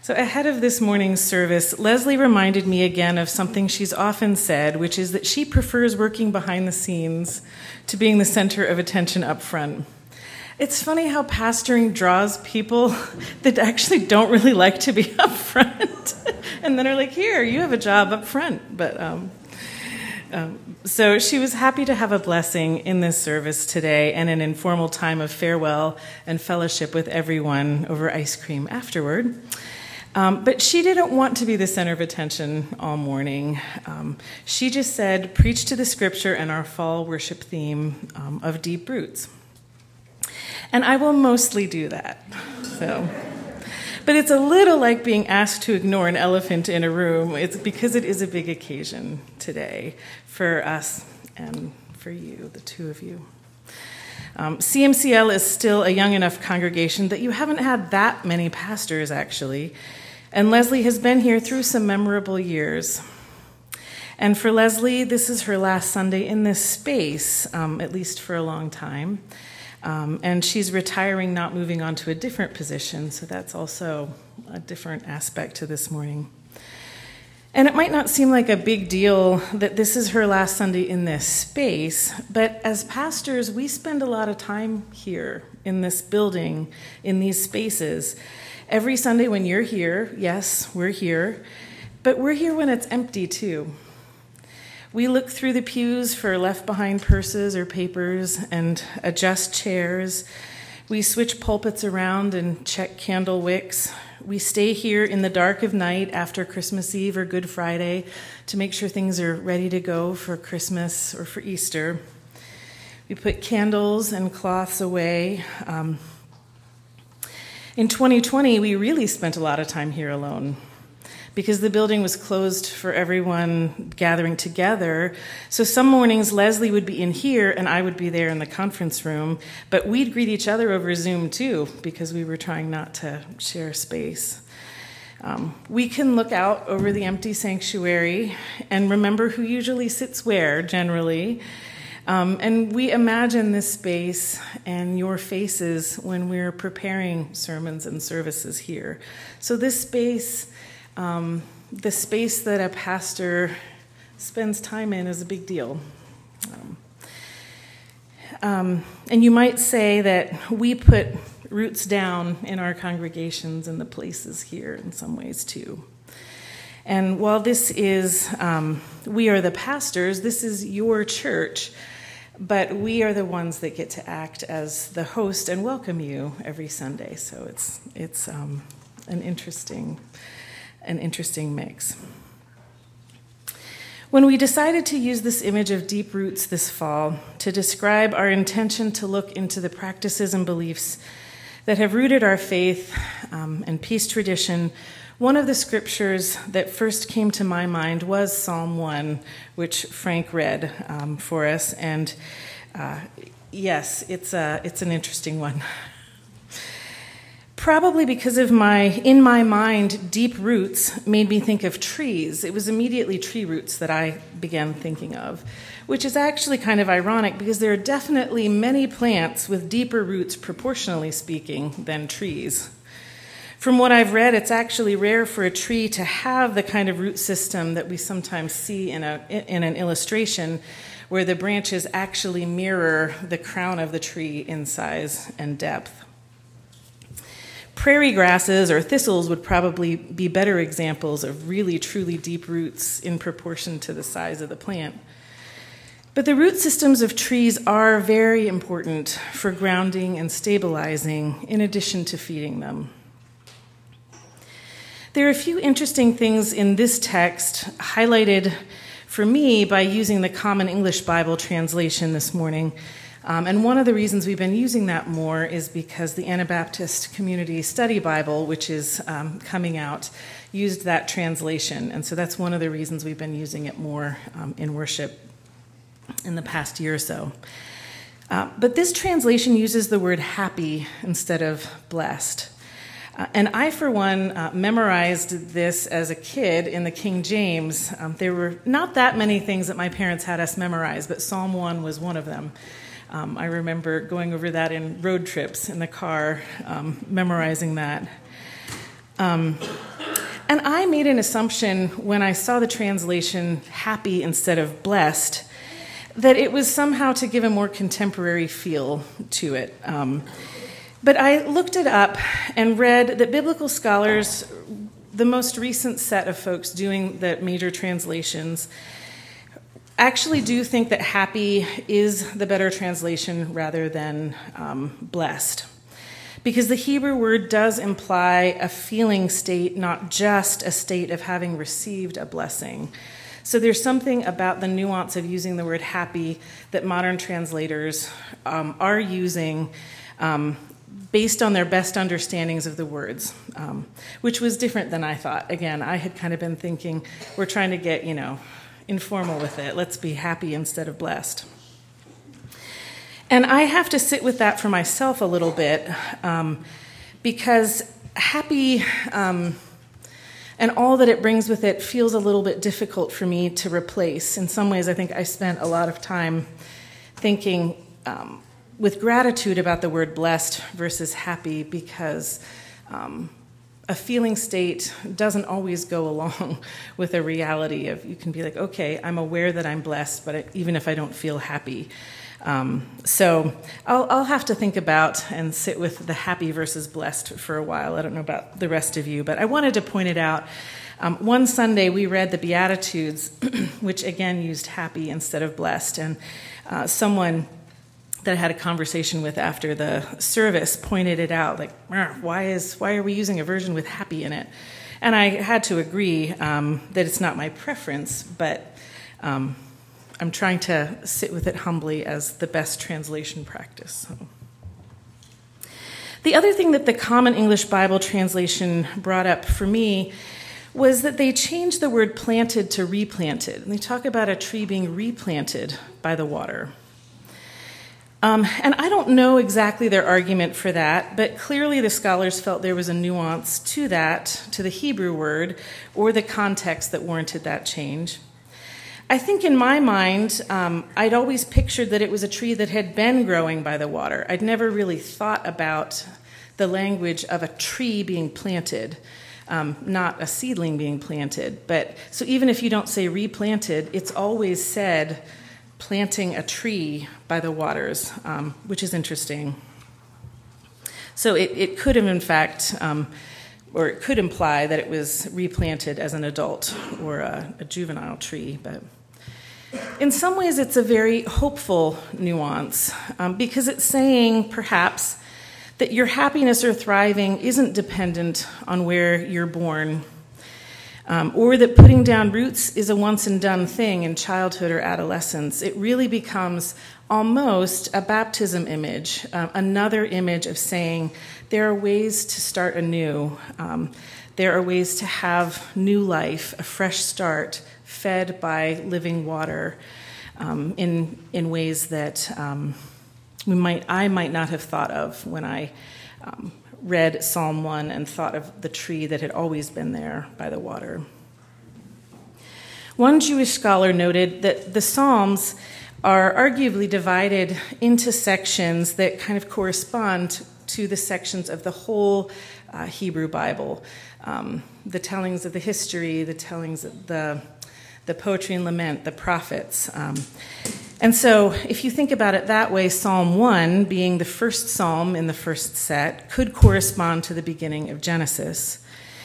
So ahead of this morning's service, Leslie reminded me again of something she's often said, which is that she prefers working behind the scenes to being the center of attention up front. It's funny how pastoring draws people that actually don't really like to be up front, and then are like, here, you have a job up front. So she was happy to have a blessing in this service today and an informal time of farewell and fellowship with everyone over ice cream afterward. But she didn't want to be the center of attention all morning. She just said, preach to the scripture and our fall worship theme of deep roots. And I will mostly do that. But it's a little like being asked to ignore an elephant in a room. It's because it is a big occasion today for us and for you, the two of you. CMCL is still a young enough congregation that you haven't had that many pastors, actually. And Leslie has been here through some memorable years. And for Leslie, this is her last Sunday in this space, at least for a long time. And she's retiring, not moving on to a different position, so that's also a different aspect to this morning. And it might not seem like a big deal that this is her last Sunday in this space, but as pastors, we spend a lot of time here in this building, in these spaces. Every Sunday when you're here, yes, we're here, but we're here when it's empty too. We look through the pews for left-behind purses or papers and adjust chairs. We switch pulpits around and check candle wicks. We stay here in the dark of night after Christmas Eve or Good Friday to make sure things are ready to go for Christmas or for Easter. We put candles and cloths away. In 2020, we really spent a lot of time here alone because the building was closed for everyone gathering together. So some mornings, Leslie would be in here and I would be there in the conference room, but we'd greet each other over Zoom too because we were trying not to share space. We can look out over the empty sanctuary and remember who usually sits where, generally. And we imagine this space and your faces when we're preparing sermons and services here. So this space, the space that a pastor spends time in, is a big deal. And you might say that we put roots down in our congregations and the places here in some ways too. And while this is, we are the pastors, this is your church, but we are the ones that get to act as the host and welcome you every Sunday. So it's an interesting mix. When we decided to use this image of deep roots this fall to describe our intention to look into the practices and beliefs that have rooted our faith and peace tradition, one of the scriptures that first came to my mind was Psalm 1, which Frank read for us. And yes, it's an interesting one. Probably because of in my mind, deep roots made me think of trees. It was immediately tree roots that I began thinking of, which is actually kind of ironic because there are definitely many plants with deeper roots, proportionally speaking, than trees. From what I've read, it's actually rare for a tree to have the kind of root system that we sometimes see in an illustration where the branches actually mirror the crown of the tree in size and depth. Prairie grasses or thistles would probably be better examples of really, truly deep roots in proportion to the size of the plant. But the root systems of trees are very important for grounding and stabilizing, in addition to feeding them. There are a few interesting things in this text highlighted for me by using the Common English Bible translation this morning. And one of the reasons we've been using that more is because the Anabaptist Community Study Bible, which is coming out, used that translation. And so that's one of the reasons we've been using it more in worship in the past year or so. But this translation uses the word happy instead of blessed. And I, for one, memorized this as a kid in the King James. There were not that many things that my parents had us memorize, but Psalm 1 was one of them. I remember going over that in road trips in the car, memorizing that. And I made an assumption when I saw the translation happy instead of blessed, that it was somehow to give a more contemporary feel to it. But I looked it up and read that biblical scholars, the most recent set of folks doing the major translations, actually do think that happy is the better translation rather than blessed. Because the Hebrew word does imply a feeling state, not just a state of having received a blessing. So there's something about the nuance of using the word happy that modern translators are using based on their best understandings of the words, which was different than I thought. Again, I had kind of been thinking, we're trying to get, informal with it. Let's be happy instead of blessed. And I have to sit with that for myself a little bit because happy and all that it brings with it feels a little bit difficult for me to replace. In some ways, I think I spent a lot of time thinking with gratitude about the word blessed versus happy because a feeling state doesn't always go along with a reality of, you can be like, okay, I'm aware that I'm blessed, but even if I don't feel happy. So I'll have to think about and sit with the happy versus blessed for a while. I don't know about the rest of you, but I wanted to point it out. One Sunday we read the Beatitudes, which again used happy instead of blessed, and someone that I had a conversation with after the service pointed it out, like, why are we using a version with happy in it? And I had to agree that it's not my preference, but I'm trying to sit with it humbly as the best translation practice. So. The other thing that the Common English Bible translation brought up for me was that they changed the word planted to replanted. And they talk about a tree being replanted by the water. And I don't know exactly their argument for that, but clearly the scholars felt there was a nuance to that, to the Hebrew word, or the context that warranted that change. I think in my mind, I'd always pictured that it was a tree that had been growing by the water. I'd never really thought about the language of a tree being planted, not a seedling being planted. But so even if you don't say replanted, it's always said planting a tree by the waters, which is interesting. So it could have, in fact, or it could imply that it was replanted as an adult or a juvenile tree. But in some ways, it's a very hopeful nuance because it's saying, perhaps, that your happiness or thriving isn't dependent on where you're born, or that putting down roots is a once-and-done thing in childhood or adolescence. It really becomes almost a baptism image, another image of saying there are ways to start anew. There are ways to have new life, a fresh start, fed by living water in ways that I might not have thought of when I read Psalm 1 and thought of the tree that had always been there by the water. One Jewish scholar noted that the Psalms are arguably divided into sections that kind of correspond to the sections of the whole Hebrew Bible, the tellings of the history, the tellings of the poetry and lament, the prophets. And so if you think about it that way, Psalm 1, being the first psalm in the first set, could correspond to the beginning of Genesis.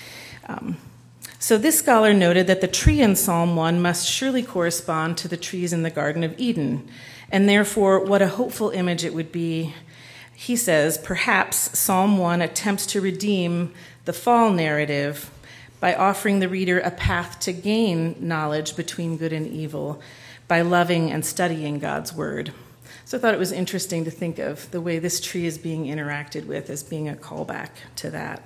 So this scholar noted that the tree in Psalm 1 must surely correspond to the trees in the Garden of Eden, and therefore what a hopeful image it would be. He says, perhaps Psalm 1 attempts to redeem the fall narrative by offering the reader a path to gain knowledge between good and evil, by loving and studying God's word. So I thought it was interesting to think of the way this tree is being interacted with as being a callback to that.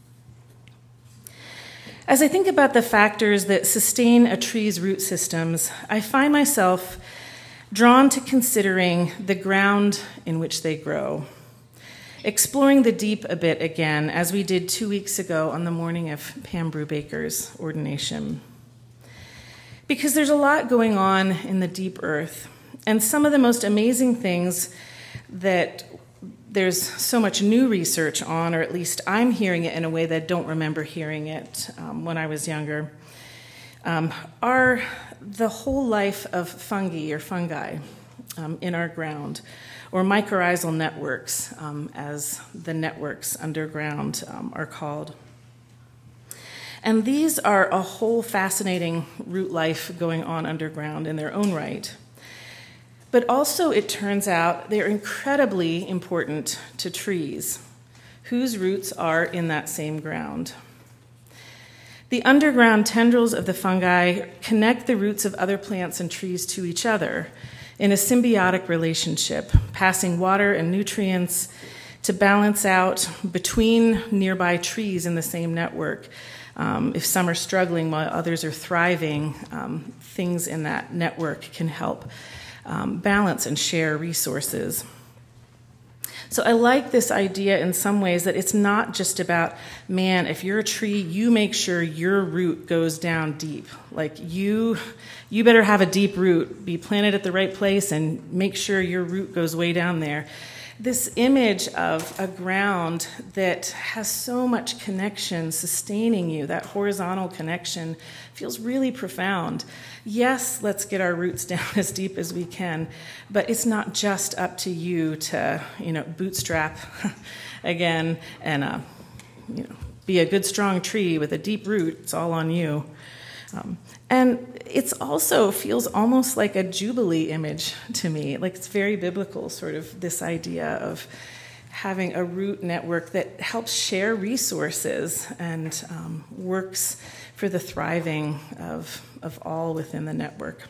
As I think about the factors that sustain a tree's root systems, I find myself drawn to considering the ground in which they grow, exploring the deep a bit again, as we did 2 weeks ago on the morning of Pam Brubaker's ordination. Because there's a lot going on in the deep earth, and some of the most amazing things that there's so much new research on, or at least I'm hearing it in a way that I don't remember hearing it when I was younger, are the whole life of fungi or fungi in our ground, or mycorrhizal networks, as the networks underground are called. And these are a whole fascinating root life going on underground in their own right. But also, it turns out, they're incredibly important to trees, whose roots are in that same ground. The underground tendrils of the fungi connect the roots of other plants and trees to each other in a symbiotic relationship, passing water and nutrients to balance out between nearby trees in the same network. If some are struggling while others are thriving, things in that network can help balance and share resources. So I like this idea in some ways that it's not just about, man, if you're a tree, you make sure your root goes down deep. Like you better have a deep root, be planted at the right place, and make sure your root goes way down there. This image of a ground that has so much connection sustaining you, that horizontal connection, feels really profound. Yes, let's get our roots down as deep as we can, but it's not just up to you to, bootstrap again and, be a good, strong tree with a deep root. It's all on you. And it also feels almost like a Jubilee image to me. Like it's very biblical, sort of this idea of having a root network that helps share resources and works for the thriving of all within the network.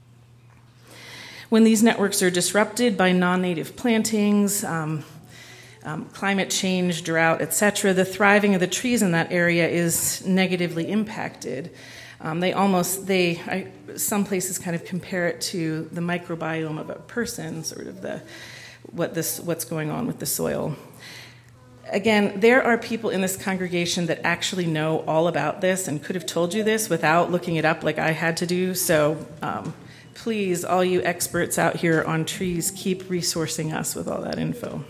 When these networks are disrupted by non-native plantings, climate change, drought, etc., the thriving of the trees in that area is negatively impacted. Some places kind of compare it to the microbiome of a person, sort of what's going on with the soil. Again, there are people in this congregation that actually know all about this and could have told you this without looking it up like I had to do. So please, all you experts out here on trees, keep resourcing us with all that info.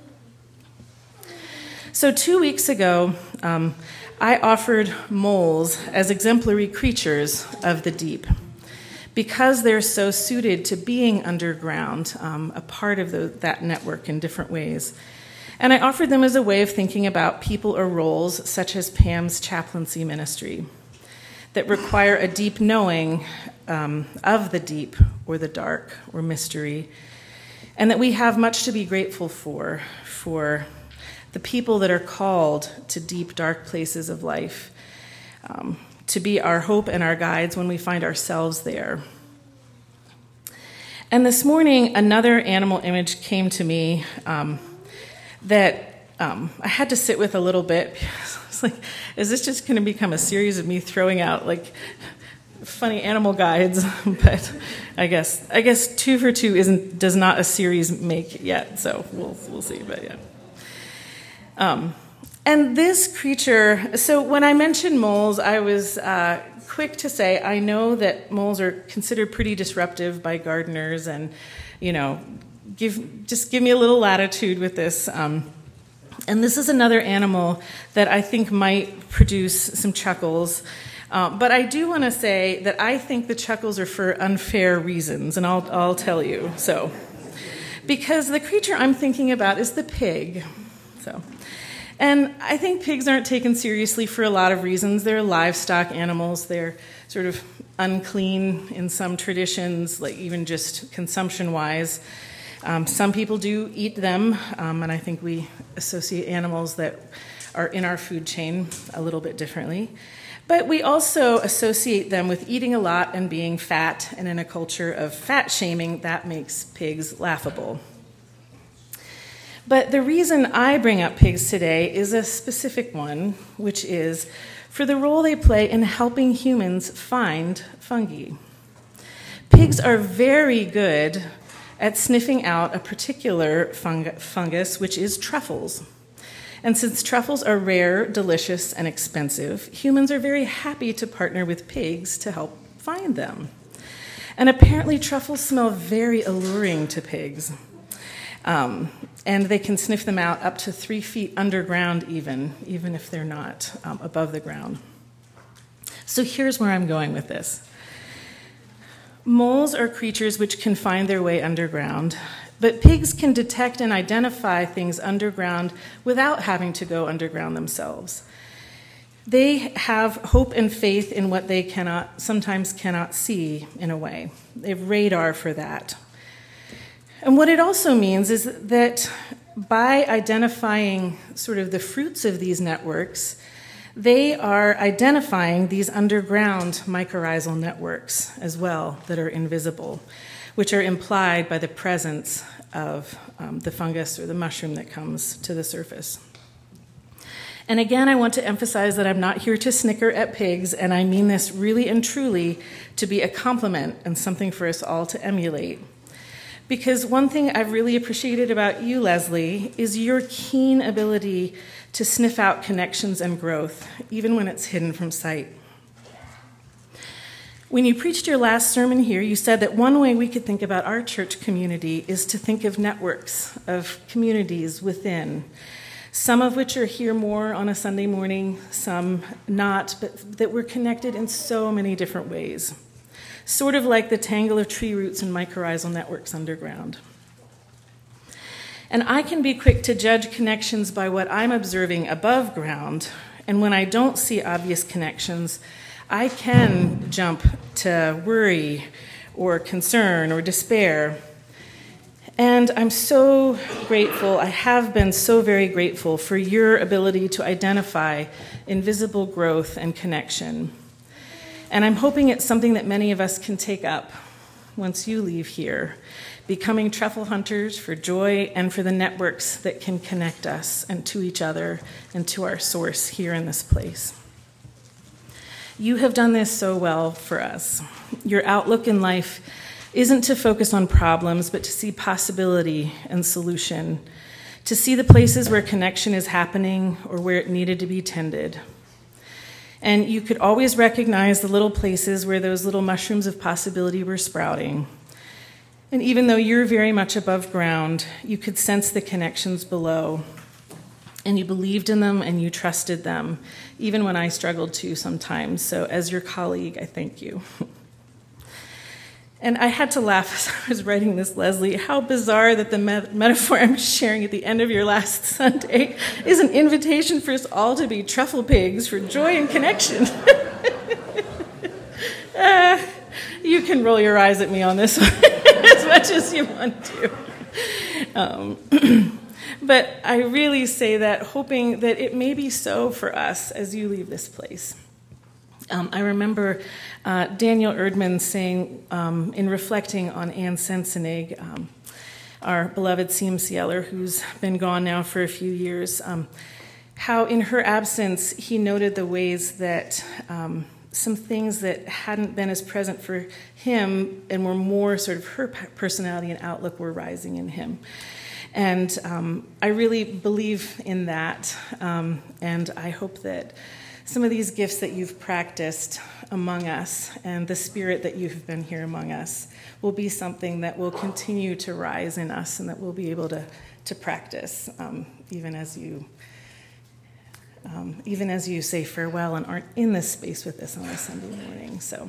So 2 weeks ago, I offered moles as exemplary creatures of the deep because they're so suited to being underground, a part of that network in different ways. And I offered them as a way of thinking about people or roles such as Pam's chaplaincy ministry that require a deep knowing of the deep or the dark or mystery, and that we have much to be grateful for the people that are called to deep, dark places of life, to be our hope and our guides when we find ourselves there. And this morning, another animal image came to me that I had to sit with a little bit. I was like, is this just going to become a series of me throwing out like funny animal guides? But I guess 2 for 2 does not a series make yet, so we'll see. But yeah. And this creature, so when I mentioned moles, I was quick to say I know that moles are considered pretty disruptive by gardeners, and give me a little latitude with this. And this is another animal that I think might produce some chuckles. But I do want to say that I think the chuckles are for unfair reasons, and I'll tell you. So, because the creature I'm thinking about is the pig. And I think pigs aren't taken seriously for a lot of reasons. They're livestock animals. They're sort of unclean in some traditions, like even just consumption-wise. Some people do eat them, and I think we associate animals that are in our food chain a little bit differently. But we also associate them with eating a lot and being fat, and in a culture of fat shaming, that makes pigs laughable. But the reason I bring up pigs today is a specific one, which is for the role they play in helping humans find fungi. Pigs are very good at sniffing out a particular fungus, which is truffles. And since truffles are rare, delicious, and expensive, humans are very happy to partner with pigs to help find them. And apparently truffles smell very alluring to pigs. And they can sniff them out up to 3 feet underground even if they're not above the ground. So here's where I'm going with this. Moles are creatures which can find their way underground, but pigs can detect and identify things underground without having to go underground themselves. They have hope and faith in what they sometimes cannot see, in a way. They have radar for that. And what it also means is that by identifying sort of the fruits of these networks, they are identifying these underground mycorrhizal networks as well that are invisible, which are implied by the presence of the fungus or the mushroom that comes to the surface. And again, I want to emphasize that I'm not here to snicker at pigs, and I mean this really and truly to be a compliment and something for us all to emulate. Because one thing I've really appreciated about you, Leslie, is your keen ability to sniff out connections and growth, even when it's hidden from sight. When you preached your last sermon here, you said that one way we could think about our church community is to think of networks of communities within, some of which are here more on a Sunday morning, some not, but that we're connected in so many different ways, sort of like the tangle of tree roots and mycorrhizal networks underground. And I can be quick to judge connections by what I'm observing above ground, and when I don't see obvious connections, I can jump to worry or concern or despair. And I'm so grateful, I have been so very grateful for your ability to identify invisible growth and connection. And I'm hoping it's something that many of us can take up once you leave here, becoming truffle hunters for joy and for the networks that can connect us and to each other and to our source here in this place. You have done this so well for us. Your outlook in life isn't to focus on problems, but to see possibility and solution, to see the places where connection is happening or where it needed to be tended. And you could always recognize the little places where those little mushrooms of possibility were sprouting. And even though you're very much above ground, you could sense the connections below. And you believed in them and you trusted them, even when I struggled to sometimes. So as your colleague, I thank you. And I had to laugh as I was writing this, Leslie. How bizarre that the metaphor I'm sharing at the end of your last Sunday is an invitation for us all to be truffle pigs for joy and connection. You can roll your eyes at me on this one as much as you want to. But I really say that hoping that it may be so for us as you leave this place. I remember Daniel Erdman saying, in reflecting on Anne Sensenig, our beloved CMCLer who's been gone now for a few years, how in her absence he noted the ways that some things that hadn't been as present for him and were more sort of her personality and outlook were rising in him. And I really believe in that, and I hope that some of these gifts that you've practiced among us and the spirit that you've been here among us will be something that will continue to rise in us and that we'll be able to practice even as you say farewell and aren't in this space with us on a Sunday morning. So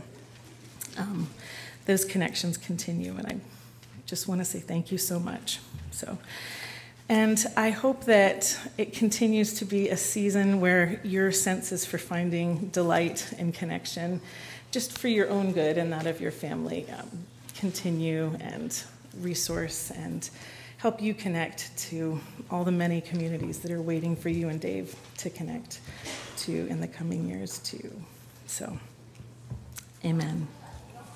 those connections continue, and I just want to say thank you so much. And I hope that it continues to be a season where your senses for finding delight and connection, just for your own good and that of your family, continue and resource and help you connect to all the many communities that are waiting for you and Dave to connect to in the coming years too. So, amen.